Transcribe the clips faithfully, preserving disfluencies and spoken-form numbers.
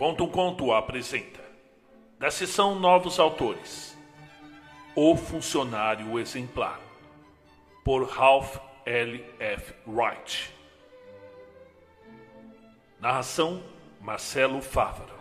Conta um Conto apresenta, da seção Novos Autores, O Funcionário Exemplar, por Ralph L F Wright. Narração Marcelo Fávaro.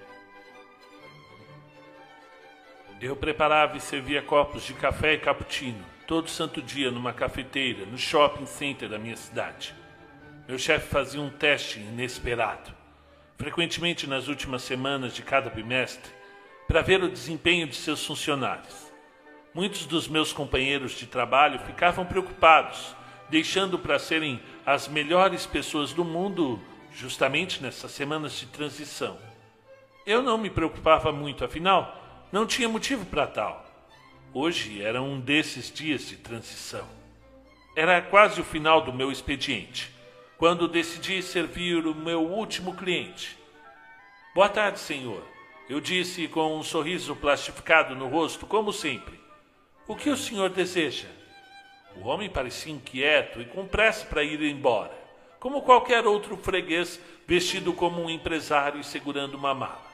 Eu preparava e servia copos de café e cappuccino todo santo dia numa cafeteira no shopping center da minha cidade. Meu chefe fazia um teste inesperado, frequentemente nas últimas semanas de cada bimestre, para ver o desempenho de seus funcionários. Muitos dos meus companheiros de trabalho ficavam preocupados, deixando para serem as melhores pessoas do mundo justamente nessas semanas de transição. Eu não me preocupava muito, afinal, não tinha motivo para tal. Hoje era um desses dias de transição. Era quase o final do meu expediente, quando decidi servir o meu último cliente. Boa tarde, senhor, eu disse com um sorriso plastificado no rosto, como sempre. O que o senhor deseja? O homem parecia inquieto e com pressa para ir embora, como qualquer outro freguês vestido como um empresário e segurando uma mala.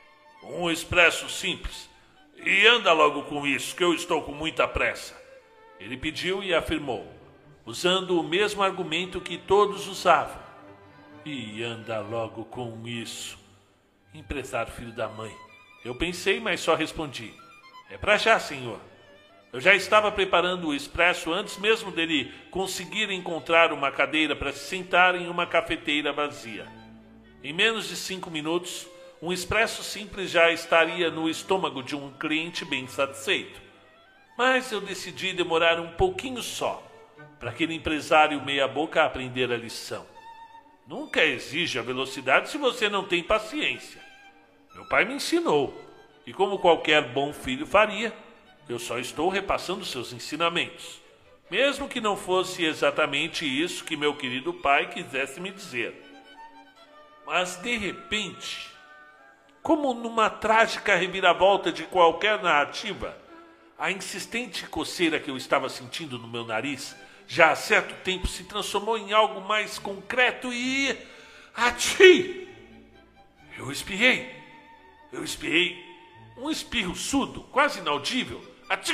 Um expresso simples. E anda logo com isso, que eu estou com muita pressa. Ele pediu e afirmou, usando o mesmo argumento que todos usavam. E anda logo com isso. Empresário filho da mãe. Eu pensei, mas só respondi. É pra já, senhor. Eu já estava preparando o expresso antes mesmo dele conseguir encontrar uma cadeira para se sentar em uma cafeteira vazia. Em menos de cinco minutos, um expresso simples já estaria no estômago de um cliente bem satisfeito. Mas eu decidi demorar um pouquinho só, para aquele empresário meia-boca aprender a lição. Nunca exija velocidade se você não tem paciência. Meu pai me ensinou, e como qualquer bom filho faria, eu só estou repassando seus ensinamentos, mesmo que não fosse exatamente isso que meu querido pai quisesse me dizer. Mas, de repente, como numa trágica reviravolta de qualquer narrativa, a insistente coceira que eu estava sentindo no meu nariz já há certo tempo se transformou em algo mais concreto e... Ati! Eu espirrei. Eu espirrei. Um espirro surdo, quase inaudível. Ati!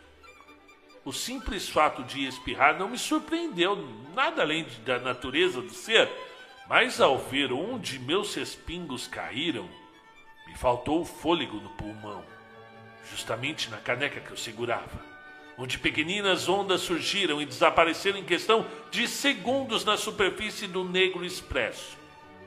O simples fato de espirrar não me surpreendeu, nada além de, da natureza do ser, mas ao ver onde meus respingos caíram, me faltou o fôlego no pulmão, justamente na caneca que eu segurava, onde pequeninas ondas surgiram e desapareceram em questão de segundos na superfície do negro expresso.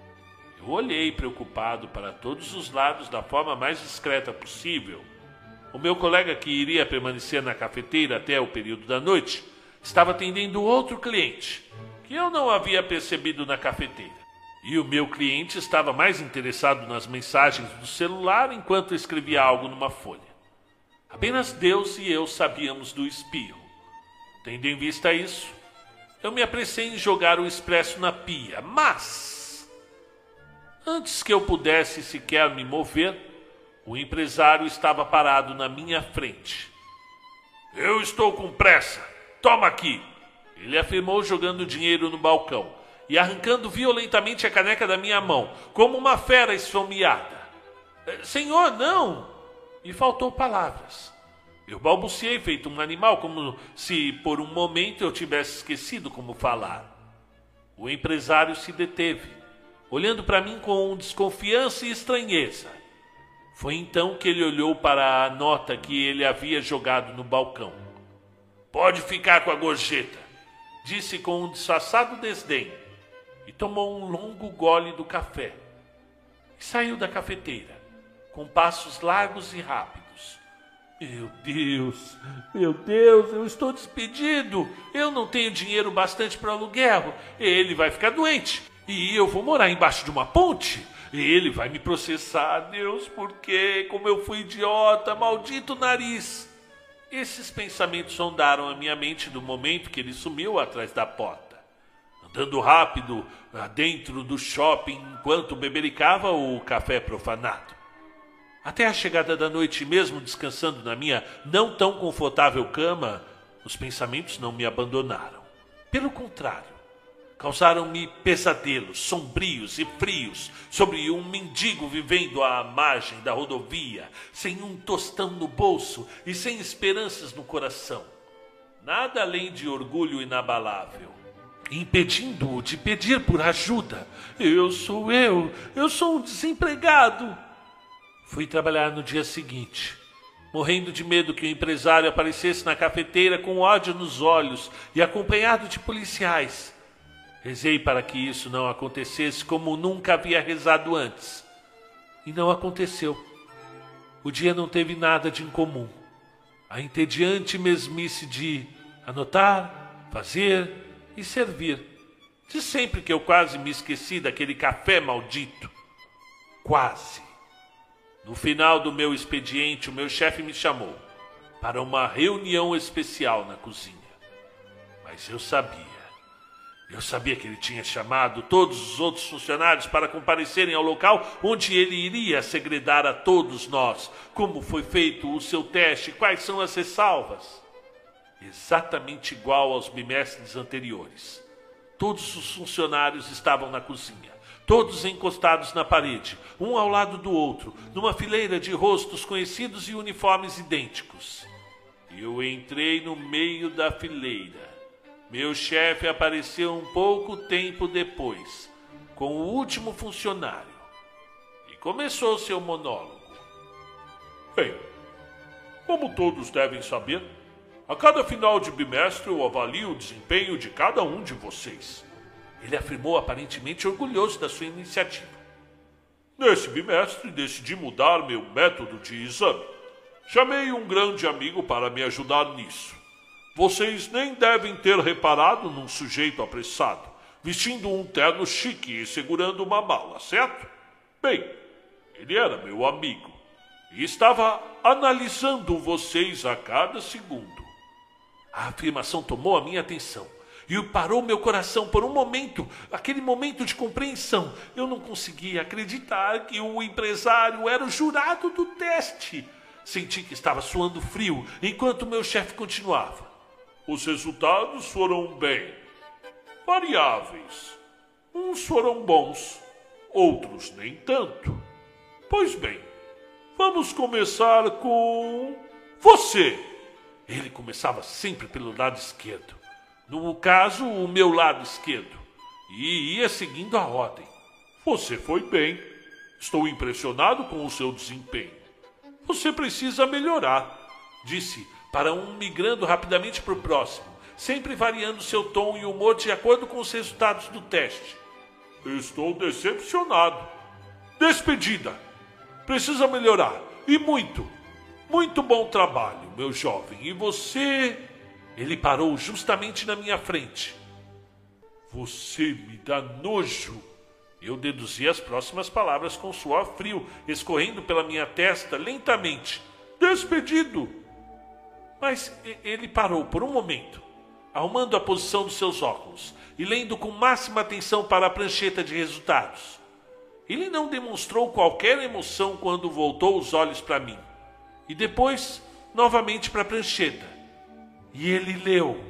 Eu olhei preocupado para todos os lados da forma mais discreta possível. O meu colega, que iria permanecer na cafeteira até o período da noite, estava atendendo outro cliente, que eu não havia percebido na cafeteira. E o meu cliente estava mais interessado nas mensagens do celular enquanto escrevia algo numa folha. Apenas Deus e eu sabíamos do espirro. Tendo em vista isso, eu me apressei em jogar o expresso na pia, mas... antes que eu pudesse sequer me mover, o empresário estava parado na minha frente. Eu estou com pressa. Toma aqui! Ele afirmou jogando dinheiro no balcão e arrancando violentamente a caneca da minha mão, como uma fera esfomeada. Senhor, não! E faltou palavras. Eu balbuciei feito um animal, como se por um momento eu tivesse esquecido como falar. O empresário se deteve, olhando para mim com desconfiança e estranheza. Foi então que ele olhou para a nota que ele havia jogado no balcão. Pode ficar com a gorjeta, disse com um disfarçado desdém, e tomou um longo gole do café. E saiu da cafeteira, com passos largos e rápidos. Meu Deus, meu Deus, eu estou despedido. Eu não tenho dinheiro bastante para aluguel. Ele vai ficar doente. E eu vou morar embaixo de uma ponte. Ele vai me processar. Deus, por quê? Como eu fui idiota, maldito nariz. Esses pensamentos sondaram a minha mente do momento que ele sumiu atrás da porta, andando rápido dentro do shopping enquanto bebericava o café profanado. Até a chegada da noite, mesmo descansando na minha não tão confortável cama, os pensamentos não me abandonaram. Pelo contrário, causaram-me pesadelos sombrios e frios sobre um mendigo vivendo à margem da rodovia, sem um tostão no bolso e sem esperanças no coração. Nada além de orgulho inabalável, impedindo-o de pedir por ajuda. Eu sou eu, eu sou um desempregado. Fui trabalhar no dia seguinte, morrendo de medo que o empresário aparecesse na cafeteira com ódio nos olhos e acompanhado de policiais. Rezei para que isso não acontecesse como nunca havia rezado antes. E não aconteceu. O dia não teve nada de incomum. A entediante mesmice de anotar, fazer e servir. De sempre que eu quase me esqueci daquele café maldito. Quase. No final do meu expediente, o meu chefe me chamou para uma reunião especial na cozinha. Mas eu sabia. Eu sabia que ele tinha chamado todos os outros funcionários para comparecerem ao local onde ele iria segredar a todos nós como foi feito o seu teste e quais são as ressalvas. Exatamente igual aos bimestres anteriores. Todos os funcionários estavam na cozinha, todos encostados na parede, um ao lado do outro, numa fileira de rostos conhecidos e uniformes idênticos. Eu entrei no meio da fileira. Meu chefe apareceu um pouco tempo depois, com o último funcionário, e começou seu monólogo. Bem, como todos devem saber, a cada final de bimestre eu avalio o desempenho de cada um de vocês. Ele afirmou aparentemente orgulhoso da sua iniciativa. Nesse bimestre decidi mudar meu método de exame. Chamei um grande amigo para me ajudar nisso. Vocês nem devem ter reparado num sujeito apressado, vestindo um terno chique e segurando uma mala, certo? Bem, ele era meu amigo e estava analisando vocês a cada segundo. A afirmação tomou a minha atenção e parou meu coração por um momento, aquele momento de compreensão. Eu não conseguia acreditar que o empresário era o jurado do teste. Senti que estava suando frio enquanto meu chefe continuava. Os resultados foram bem variáveis. Uns foram bons, outros nem tanto. Pois bem, vamos começar com você. Ele começava sempre pelo lado esquerdo. No caso, o meu lado esquerdo. E ia seguindo a ordem. Você foi bem. Estou impressionado com o seu desempenho. Você precisa melhorar, disse para um migrando rapidamente para o próximo, sempre variando seu tom e humor de acordo com os resultados do teste. Estou decepcionado. Despedida. Precisa melhorar. E muito. Muito bom trabalho, meu jovem. E você... Ele parou justamente na minha frente. Você me dá nojo. Eu deduzi as próximas palavras com suor frio, escorrendo pela minha testa lentamente. Despedido. Mas ele parou por um momento, arrumando a posição dos seus óculos e lendo com máxima atenção para a prancheta de resultados. Ele não demonstrou qualquer emoção quando voltou os olhos para mim. E depois, novamente para a prancheta. E ele leu.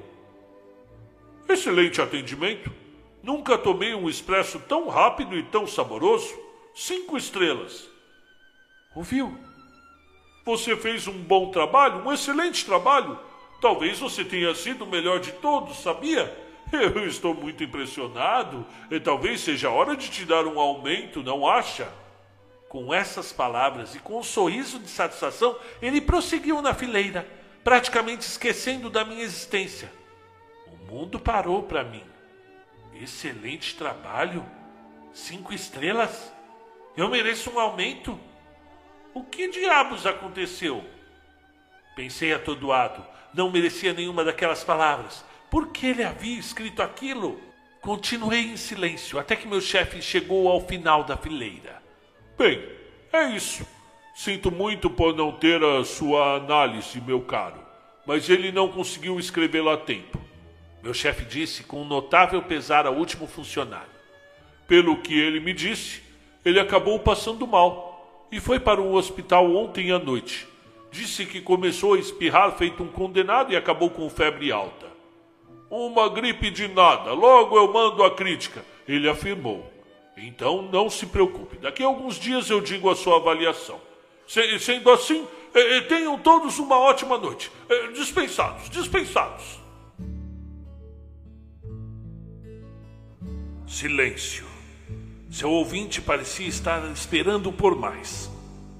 Excelente atendimento. Nunca tomei um expresso tão rápido e tão saboroso. Cinco estrelas. Ouviu? Você fez um bom trabalho, um excelente trabalho. Talvez você tenha sido o melhor de todos, sabia? Eu estou muito impressionado. E talvez seja a hora de te dar um aumento, não acha? Com essas palavras e com um sorriso de satisfação, ele prosseguiu na fileira, praticamente esquecendo da minha existência. O mundo parou para mim. Excelente trabalho. Cinco estrelas. Eu mereço um aumento. O que diabos aconteceu? Pensei atordoado. Não merecia nenhuma daquelas palavras. Por que ele havia escrito aquilo? Continuei em silêncio até que meu chefe chegou ao final da fileira. Bem, é isso. Sinto muito por não ter a sua análise, meu caro. Mas ele não conseguiu escrevê-la a tempo. Meu chefe disse com um notável pesar ao último funcionário. Pelo que ele me disse, ele acabou passando mal e foi para o hospital ontem à noite. Disse que começou a espirrar feito um condenado e acabou com febre alta. Uma gripe de nada, logo eu mando a crítica, ele afirmou. Então não se preocupe, daqui a alguns dias eu digo a sua avaliação. Se, sendo assim, eh, tenham todos uma ótima noite. Eh, dispensados, dispensados. Silêncio. Seu ouvinte parecia estar esperando por mais.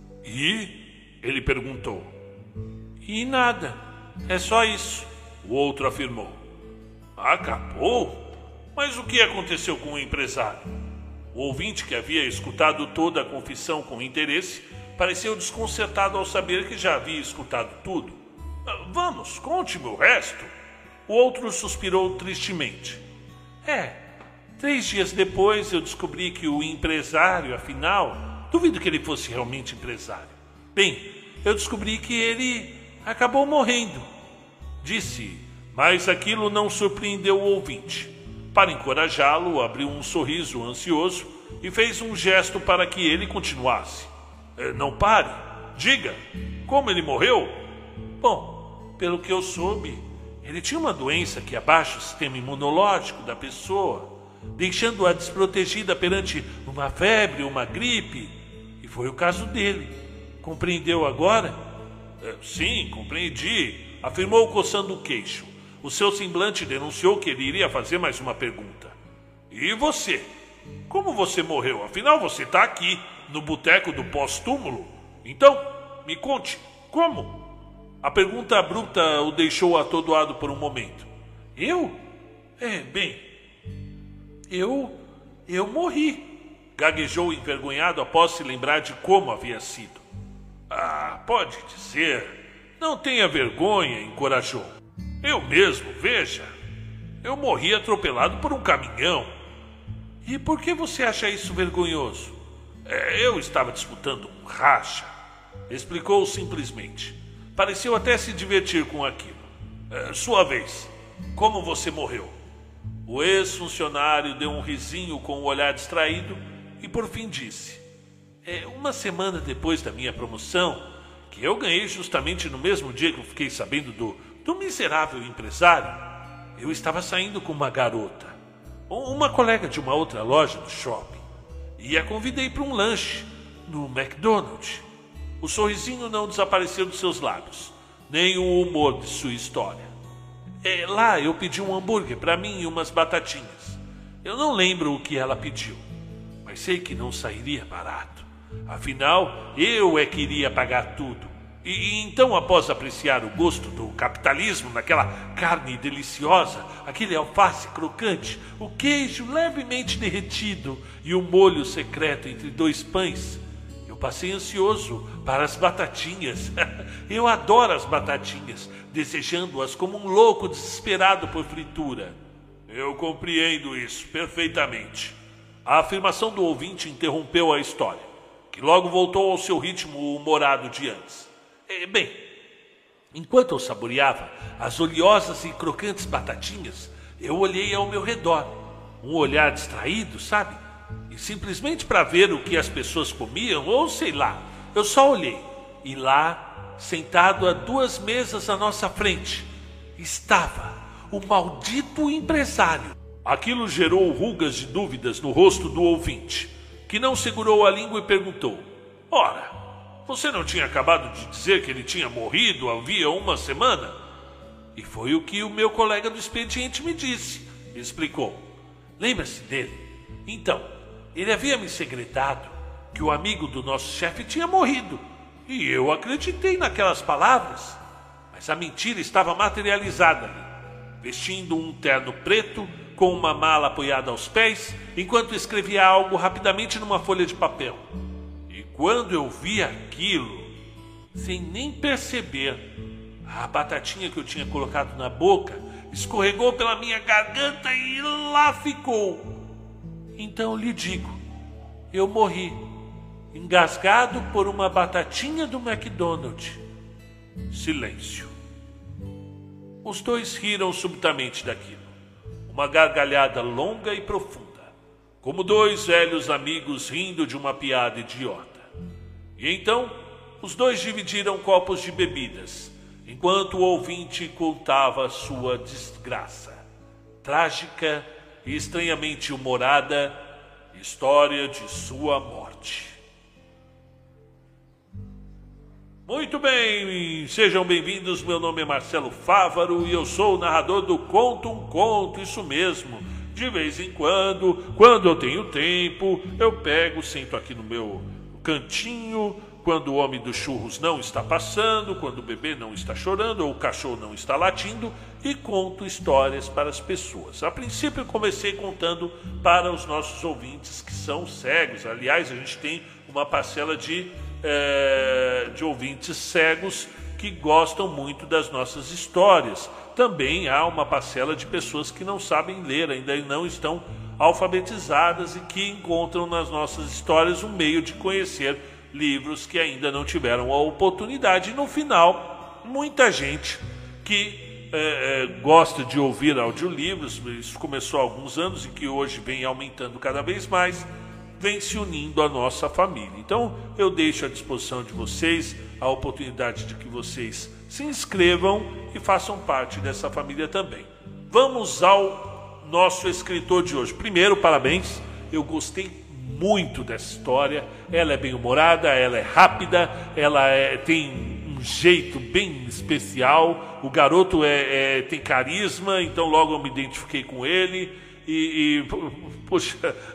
E? Ele perguntou. E nada, é só isso, o outro afirmou. Acabou? Mas o que aconteceu com o empresário? O ouvinte, que havia escutado toda a confissão com interesse, pareceu desconcertado ao saber que já havia escutado tudo. Vamos, conte-me o resto. O outro suspirou tristemente. É, três dias depois eu descobri que o empresário, afinal, duvido que ele fosse realmente empresário. Bem, eu descobri que ele acabou morrendo. Disse, mas aquilo não surpreendeu o ouvinte. Para encorajá-lo, abriu um sorriso ansioso e fez um gesto para que ele continuasse. Não pare, diga, como ele morreu? Bom, pelo que eu soube, ele tinha uma doença que abaixa o sistema imunológico da pessoa, deixando-a desprotegida perante uma febre, uma gripe, e foi o caso dele. Compreendeu agora? Sim, compreendi, afirmou coçando o queixo. O seu semblante denunciou que ele iria fazer mais uma pergunta. E você? Como você morreu? Afinal, você está aqui, no boteco do pós-túmulo. Então, me conte, como? A pergunta abrupta o deixou atordoado por um momento. Eu? É, bem... Eu... eu morri. Gaguejou envergonhado após se lembrar de como havia sido. Ah, pode dizer. Não tenha vergonha, encorajou. Eu mesmo, veja. Eu morri atropelado por um caminhão. E por que você acha isso vergonhoso? É, eu estava disputando um racha, explicou simplesmente. Pareceu até se divertir com aquilo. É, sua vez. Como você morreu? O ex-funcionário deu um risinho com o olhar distraído e por fim disse. É, uma semana depois da minha promoção, que eu ganhei justamente no mesmo dia que eu fiquei sabendo do, do miserável empresário, eu estava saindo com uma garota, uma colega de uma outra loja do shopping, e a convidei para um lanche no McDonald's. O sorrisinho não desapareceu dos seus lábios, nem o humor de sua história. É, lá eu pedi um hambúrguer para mim e umas batatinhas. Eu não lembro o que ela pediu, mas sei que não sairia barato. Afinal, eu é que iria pagar tudo. E, e então, após apreciar o gosto do capitalismo naquela carne deliciosa, aquele alface crocante, o queijo levemente derretido e o molho secreto entre dois pães, eu passei ansioso para as batatinhas. Eu adoro as batatinhas, desejando-as como um louco desesperado por fritura. Eu compreendo isso perfeitamente. A afirmação do ouvinte interrompeu a história, que logo voltou ao seu ritmo humorado de antes. É, bem, enquanto eu saboreava as oleosas e crocantes batatinhas, eu olhei ao meu redor, um olhar distraído, sabe? E simplesmente para ver o que as pessoas comiam, ou sei lá, eu só olhei. E lá, sentado a duas mesas à nossa frente, estava o maldito empresário. Aquilo gerou rugas de dúvidas no rosto do ouvinte, que não segurou a língua e perguntou: Ora, você não tinha acabado de dizer que ele tinha morrido havia uma semana? E foi o que o meu colega do expediente me disse, explicou. Lembra-se dele? Então, ele havia me segredado que o amigo do nosso chefe tinha morrido. E eu acreditei naquelas palavras. Mas a mentira estava materializada ali, vestindo um terno preto, com uma mala apoiada aos pés, enquanto escrevia algo rapidamente numa folha de papel. E quando eu vi aquilo, sem nem perceber, a batatinha que eu tinha colocado na boca escorregou pela minha garganta e lá ficou. Então lhe digo, eu morri, engasgado por uma batatinha do McDonald's. Silêncio. Os dois riram subitamente daquilo. Uma gargalhada longa e profunda, como dois velhos amigos rindo de uma piada idiota. E então, os dois dividiram copos de bebidas, enquanto o ouvinte contava sua desgraça. trágica e estranhamente humorada história de sua morte. Muito bem, sejam bem-vindos, meu nome é Marcelo Fávaro e eu sou o narrador do Conto um Conto, isso mesmo. De vez em quando, quando eu tenho tempo, eu pego, sento aqui no meu cantinho, quando o homem dos churros não está passando, quando o bebê não está chorando ou o cachorro não está latindo, e conto histórias para as pessoas. A princípio eu comecei contando para os nossos ouvintes que são cegos. Aliás, a gente tem uma parcela de, é, de ouvintes cegos que gostam muito das nossas histórias. Também há uma parcela de pessoas que não sabem ler, ainda não estão alfabetizadas e que encontram nas nossas histórias um meio de conhecer livros que ainda não tiveram a oportunidade. E no final, muita gente que é, é, gosta de ouvir audiolivros, isso começou há alguns anos e que hoje vem aumentando cada vez mais, vem se unindo à nossa família. Então eu deixo à disposição de vocês a oportunidade de que vocês se inscrevam e façam parte dessa família também. Vamos ao nosso escritor de hoje. Primeiro, parabéns, eu gostei muito dessa história. Ela é bem humorada, ela é rápida, ela é, tem um jeito bem especial. O garoto é, é, tem carisma, então logo eu me identifiquei com ele. E, e poxa,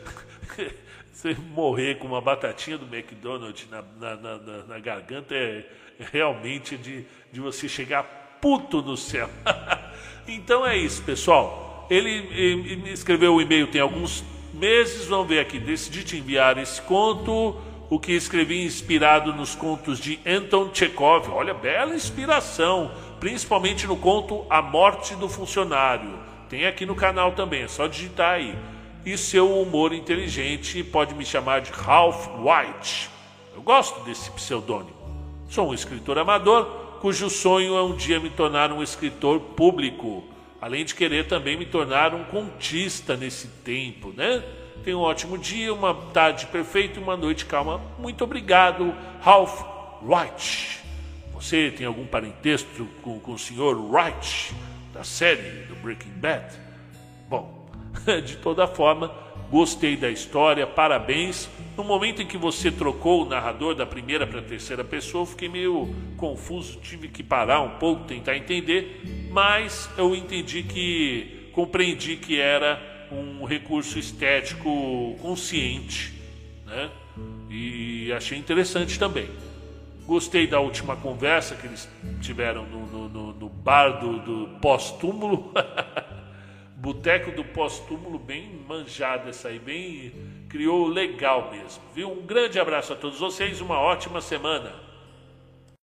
você morrer com uma batatinha do McDonald's na, na, na, na, na garganta é, é realmente de, de você chegar puto no céu. Então é isso, pessoal. Ele, ele escreveu o e-mail tem alguns meses, vamos ver aqui, decidi te enviar esse conto, o que escrevi inspirado nos contos de Anton Chekhov. Olha, bela inspiração, principalmente no conto A Morte do Funcionário. Tem aqui no canal também, é só digitar aí. E seu humor inteligente, pode me chamar de Ralph White. Eu gosto desse pseudônimo. Sou um escritor amador, cujo sonho é um dia me tornar um escritor público. Além de querer também me tornar um contista nesse tempo, né? Tenha um ótimo dia, uma tarde perfeita e uma noite calma. Muito obrigado, Ralph Wright. Você tem algum parentesco com, com o senhor Wright, da série do Breaking Bad? Bom, de toda forma, gostei da história, parabéns. No momento em que você trocou o narrador da primeira para a terceira pessoa, eu fiquei meio confuso, tive que parar um pouco, tentar entender, mas eu entendi que, compreendi que era um recurso estético consciente, né? E achei interessante também. Gostei da última conversa que eles tiveram no, no, no, no bar do, do pós-túmulo. Boteco do pós-túmulo, bem manjado essa aí, bem criou legal mesmo, viu? Um grande abraço a todos vocês, uma ótima semana.